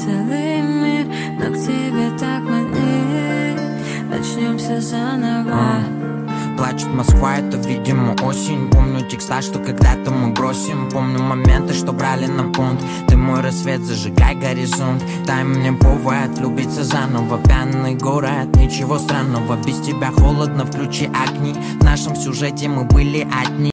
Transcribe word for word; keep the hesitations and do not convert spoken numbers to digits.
целый мир, но к тебе так манит. Начнем все заново. Плачет Москва, это, видимо, осень. Помню текста, что когда-то мы бросим. Помню моменты, что брали на понт. Ты мой рассвет, зажигай горизонт. Дай мне повод влюбиться заново. Пьяный город, ничего странного. Без тебя холодно, включи огни. В нашем сюжете мы были одни.